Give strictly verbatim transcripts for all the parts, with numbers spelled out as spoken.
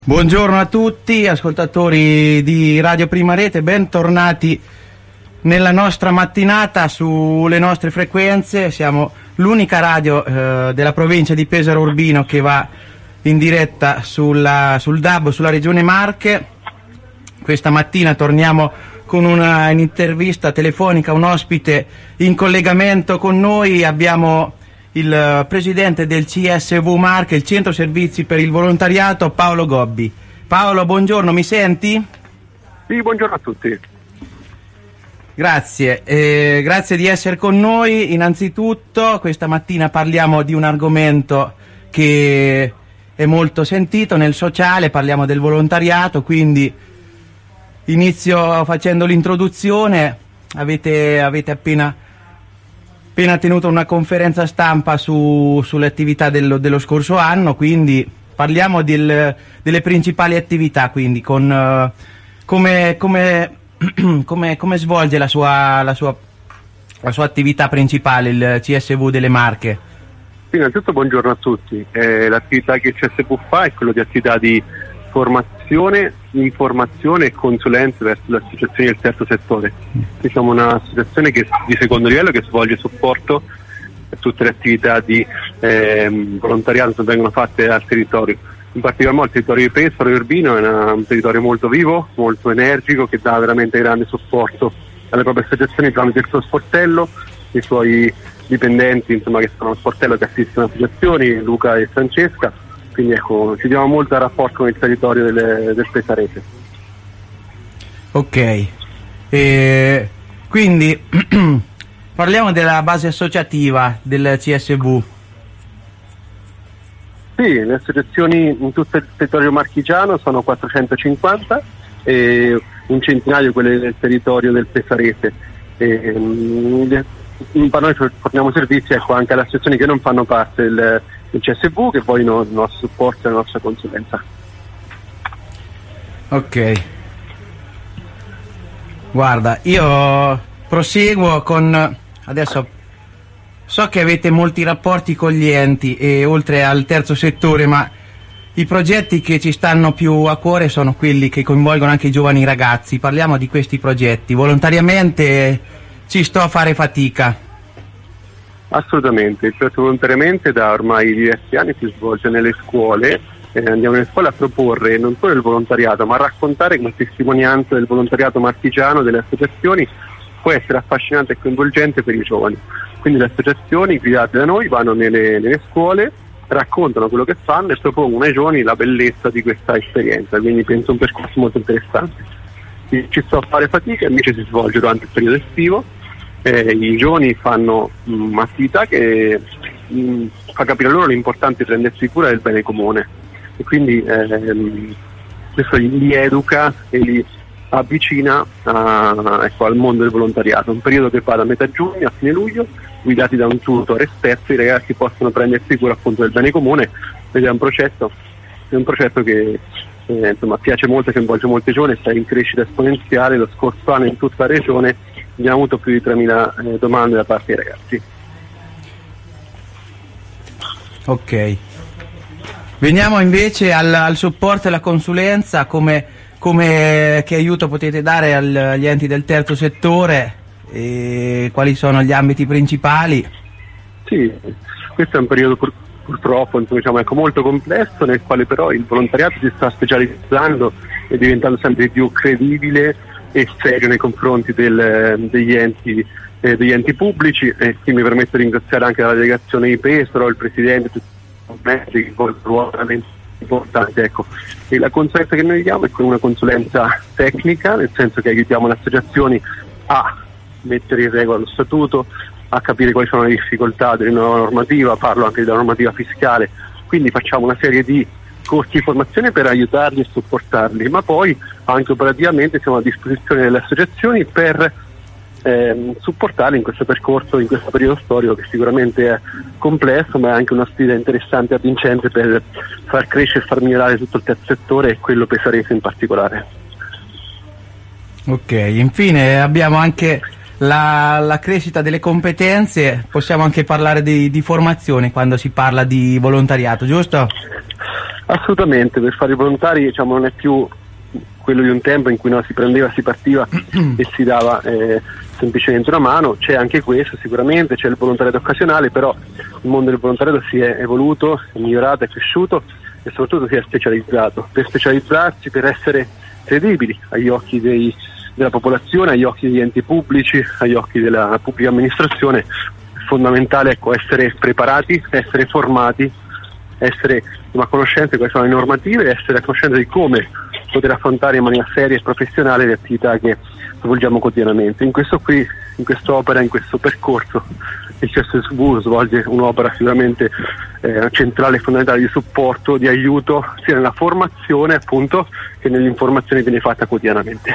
Buongiorno a tutti, ascoltatori di Radio Prima Rete, bentornati nella nostra mattinata sulle nostre frequenze. Siamo l'unica radio eh, della provincia di Pesaro Urbino che va in diretta sulla, sul D A B, sulla regione Marche. Questa mattina torniamo con una un'intervista telefonica, un ospite in collegamento con noi. Abbiamo il presidente del C S V Marche, il Centro Servizi per il Volontariato, Paolo Gobbi. Paolo, buongiorno, mi senti? Sì, buongiorno a tutti. Grazie, eh, grazie di essere con noi. Innanzitutto, questa mattina parliamo di un argomento che è molto sentito nel sociale, parliamo del volontariato, quindi inizio facendo l'introduzione. Avete, avete appena... appena tenuto una conferenza stampa su, sulle attività dello, dello scorso anno, quindi parliamo del, delle principali attività, quindi con uh, come, come, come, come svolge la sua, la, sua, la sua attività principale, il C S V delle Marche. Sì, innanzitutto buongiorno a tutti. Eh, l'attività che il C S V fa è quello di attività di formazione, informazione e consulenza verso le associazioni del terzo settore. Noi siamo un'associazione che, di secondo livello, che svolge supporto a tutte le attività di eh, volontariato che vengono fatte al territorio. In particolar modo il territorio di Pesaro e Urbino è una, un territorio molto vivo, molto energico, che dà veramente grande supporto alle proprie associazioni tramite il suo sportello, i suoi dipendenti, insomma, che sono lo sportello che assistono le associazioni, Luca e Francesca. Quindi ecco, ci diamo molto al rapporto con il territorio delle, del Pesarese. Ok, e quindi parliamo della base associativa del C S V. Sì, le associazioni in tutto il territorio marchigiano sono quattrocentocinquanta e un centinaio quelle del territorio del Pesarese. E, um, noi forniamo servizi, ecco, anche alle associazioni che non fanno parte del il C S V, che poi no, il nostro supporto e la nostra consulenza. Ok, guarda, io proseguo con adesso. So che avete molti rapporti con gli enti e oltre al terzo settore, ma i progetti che ci stanno più a cuore sono quelli che coinvolgono anche i giovani ragazzi. Parliamo di questi progetti. Volontariamente ci sto a fare fatica. Assolutamente, il progetto volontariamente da ormai diversi anni si svolge nelle scuole, eh, andiamo nelle scuole a proporre non solo il volontariato, ma a raccontare con testimonianza del volontariato marchigiano, delle associazioni, può essere affascinante e coinvolgente per i giovani. Quindi le associazioni guidate da noi vanno nelle, nelle scuole, raccontano quello che fanno e propongono ai giovani la bellezza di questa esperienza, quindi penso un percorso molto interessante. Ci sto a fare fatica, invece si svolge durante il periodo estivo. Eh, i giovani fanno mh, attività che mh, fa capire loro l'importanza di prendersi cura del bene comune e quindi ehm, questo li educa e li avvicina a, ecco, al mondo del volontariato. Un periodo che va da metà giugno a fine luglio, guidati da un tutor esperto, i ragazzi possono prendersi cura appunto del bene comune ed è un processo, è un processo che eh, insomma piace molto, coinvolge molti giovani, sta in crescita esponenziale. Lo scorso anno in tutta la regione abbiamo avuto più di tremila eh, domande da parte dei ragazzi. Ok, veniamo invece al, al supporto e alla consulenza. Come, come che aiuto potete dare al, agli enti del terzo settore e quali sono gli ambiti principali? Sì, questo è un periodo pur, purtroppo diciamo, ecco, molto complesso, nel quale però il volontariato si sta specializzando e diventando sempre più credibile e serio nei confronti del, degli, enti, eh, degli enti pubblici, e qui mi permetto di ringraziare anche la delegazione di Pesaro, il presidente, tutti i mezzi che poi sono veramente importanti, ecco. E la consulenza che noi diamo è con una consulenza tecnica, nel senso che aiutiamo le associazioni a mettere in regola lo statuto, a capire quali sono le difficoltà della nuova normativa, parlo anche della normativa fiscale, quindi facciamo una serie di corsi di formazione per aiutarli e supportarli, ma poi anche operativamente siamo a disposizione delle associazioni per ehm, supportarli in questo percorso, in questo periodo storico che sicuramente è complesso, ma è anche una sfida interessante e avvincente per far crescere e far migliorare tutto il terzo settore e quello pesarese in particolare. Ok, infine abbiamo anche la, la crescita delle competenze. Possiamo anche parlare di, di formazione quando si parla di volontariato, giusto? Assolutamente, per fare i volontari, diciamo, non è più quello di un tempo in cui no, si prendeva, si partiva e si dava eh, semplicemente una mano. C'è anche questo sicuramente, c'è il volontariato occasionale, però il mondo del volontariato si è evoluto, è migliorato, è cresciuto e soprattutto si è specializzato. Per specializzarsi, per essere credibili agli occhi dei, della popolazione, agli occhi degli enti pubblici, agli occhi della pubblica amministrazione, è fondamentale, ecco, essere preparati, essere formati, essere a conoscenza di quali sono le normative e essere a conoscenza di come poter affrontare in maniera seria e professionale le attività che svolgiamo quotidianamente. In questo qui, in quest'opera, in questo percorso, il C S V svolge un'opera sicuramente eh, centrale e fondamentale di supporto, di aiuto, sia nella formazione appunto che nell'informazione che viene fatta quotidianamente.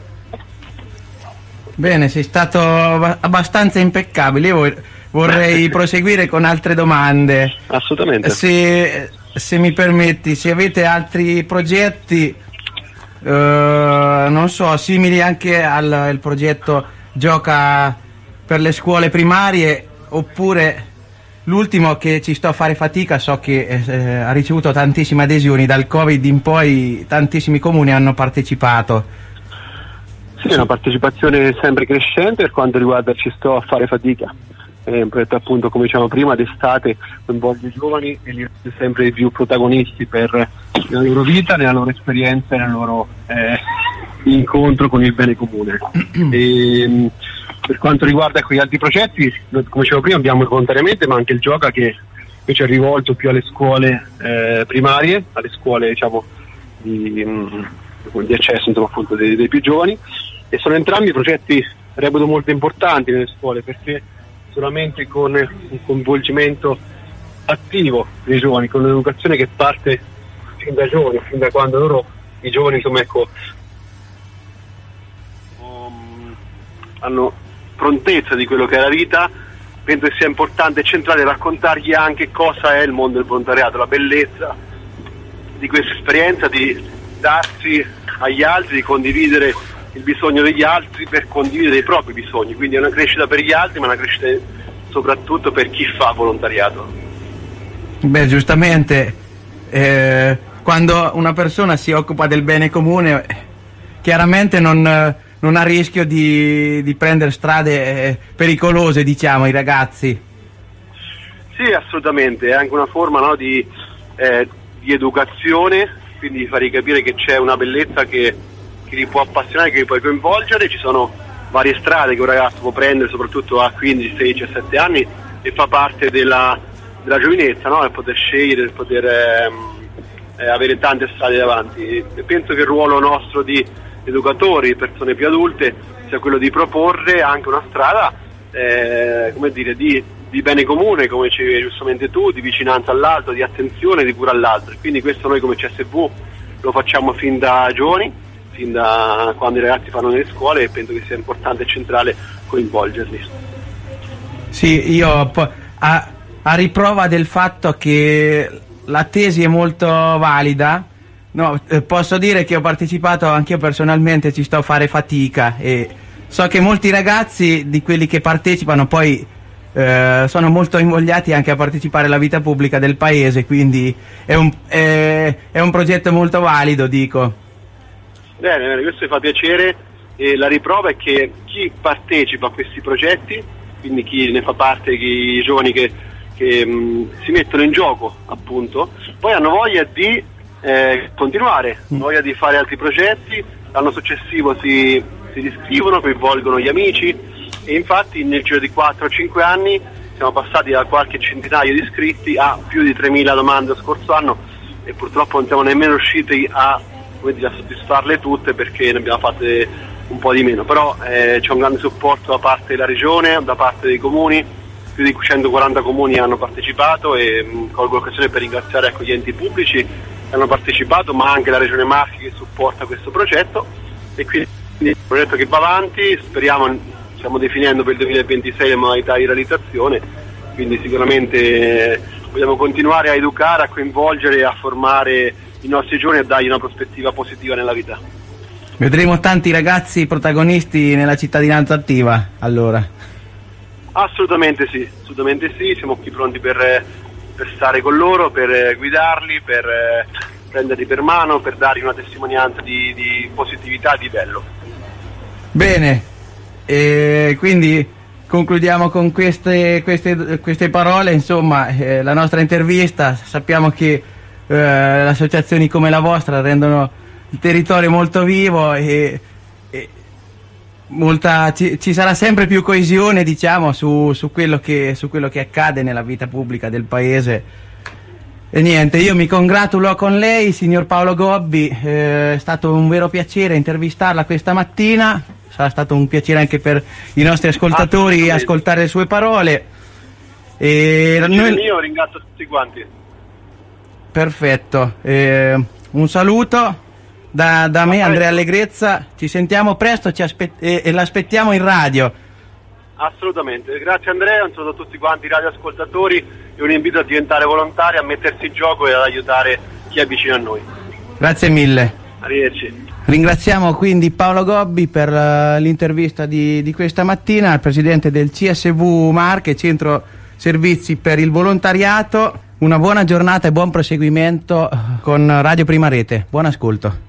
Bene, sei stato abbastanza impeccabile. Io vorrei proseguire con altre domande. Assolutamente. Se, se mi permetti, se avete altri progetti, eh, non so, simili anche al, al progetto Gioca per le scuole primarie, oppure l'ultimo che ci sto a fare fatica, so che eh, ha ricevuto tantissime adesioni, dal Covid in poi tantissimi comuni hanno partecipato. Sì, è una partecipazione sempre crescente per quanto riguarda Ci sto a fare fatica. È un progetto, appunto, come diciamo prima, d'estate, coinvolge i giovani e li rende sempre di più protagonisti per la loro vita, nella loro esperienza e nel loro eh, incontro con il bene comune. E, per quanto riguarda ecco, gli altri progetti, come dicevo prima, abbiamo il volontariamente, ma anche il Gioca che invece è rivolto più alle scuole eh, primarie, alle scuole diciamo di, mh, di accesso insomma, appunto dei, dei più giovani, e sono entrambi progetti reputo molto importanti nelle scuole, perché solamente con un coinvolgimento attivo dei giovani, con un'educazione che parte fin da giovani, fin da quando loro, i giovani insomma ecco um, hanno prontezza di quello che è la vita, penso che sia importante e centrale raccontargli anche cosa è il mondo del volontariato, la bellezza di questa esperienza, di darsi agli altri, di condividere il bisogno degli altri per condividere i propri bisogni, quindi è una crescita per gli altri, ma una crescita soprattutto per chi fa volontariato. Beh, giustamente, eh, quando una persona si occupa del bene comune, chiaramente non, non ha rischio di, di prendere strade pericolose, diciamo, i ragazzi. Sì, assolutamente, è anche una forma no, di, eh, di educazione, quindi di fargli capire che c'è una bellezza che che li può appassionare, che li puoi coinvolgere. Ci sono varie strade che un ragazzo può prendere, soprattutto a quindici, sedici, diciassette anni, e fa parte della, della giovinezza, no? Per poter scegliere, per poter ehm, eh, avere tante strade davanti. E penso che il ruolo nostro di educatori, persone più adulte, sia quello di proporre anche una strada eh, come dire, di, di bene comune, come dicevi giustamente tu, di vicinanza all'altro, di attenzione, di cura all'altro. Quindi questo noi come C S V lo facciamo fin da giovani, fin da quando i ragazzi fanno nelle scuole, e penso che sia importante e centrale coinvolgerli. Sì, io a, a riprova del fatto che la tesi è molto valida, no, eh, posso dire che ho partecipato anch'io personalmente, ci sto a fare fatica, e so che molti ragazzi di quelli che partecipano poi eh, sono molto invogliati anche a partecipare alla vita pubblica del paese, quindi è un, è, è un progetto molto valido, dico. Bene, bene, questo mi fa piacere, e la riprova è che chi partecipa a questi progetti, quindi chi ne fa parte, i giovani che, che mh, si mettono in gioco appunto, poi hanno voglia di eh, continuare, voglia di fare altri progetti, l'anno successivo si, si iscrivono, coinvolgono gli amici, e infatti nel giro di quattro cinque anni siamo passati da qualche centinaio di iscritti a più di tremila domande lo scorso anno, e purtroppo non siamo nemmeno riusciti a a soddisfarle tutte, perché ne abbiamo fatte un po' di meno, però eh, c'è un grande supporto da parte della regione, da parte dei comuni, più di centoquaranta comuni hanno partecipato, e mh, colgo l'occasione per ringraziare ecco, gli enti pubblici che hanno partecipato, ma anche la regione Marche che supporta questo progetto, e quindi è un progetto che va avanti, speriamo, stiamo definendo per il duemilaventisei le modalità di realizzazione, quindi sicuramente eh, vogliamo continuare a educare, a coinvolgere, a formare i nostri giovani e dargli una prospettiva positiva nella vita. Vedremo tanti ragazzi protagonisti nella cittadinanza attiva, allora? Assolutamente sì, assolutamente sì, siamo qui pronti per, per stare con loro, per guidarli, per prenderli per mano, per dargli una testimonianza di, di positività, di bello. Bene, e quindi concludiamo con queste, queste, queste parole, insomma, eh, la nostra intervista. Sappiamo che eh, associazioni come la vostra rendono il territorio molto vivo e, e molta, ci, ci sarà sempre più coesione, diciamo, su, su, quello che, su quello che accade nella vita pubblica del paese. E niente, io mi congratulo con lei, signor Paolo Gobbi, eh, è stato un vero piacere intervistarla questa mattina. Sarà stato un piacere anche per i nostri ascoltatori ascoltare le sue parole. E noi... mio, ringrazio tutti quanti. Perfetto, eh, un saluto da, da me, Andrea Allegrezza. Ci sentiamo presto, ci aspet- e, e l'aspettiamo in radio. Assolutamente, grazie Andrea, un saluto a tutti quanti i radioascoltatori e un invito a diventare volontari, a mettersi in gioco e ad aiutare chi è vicino a noi. Grazie mille. Arrivederci. Ringraziamo quindi Paolo Gobbi per uh, l'intervista di, di questa mattina, il presidente del C S V Marche, Centro Servizi per il Volontariato. Una buona giornata e buon proseguimento con Radio Prima Rete. Buon ascolto.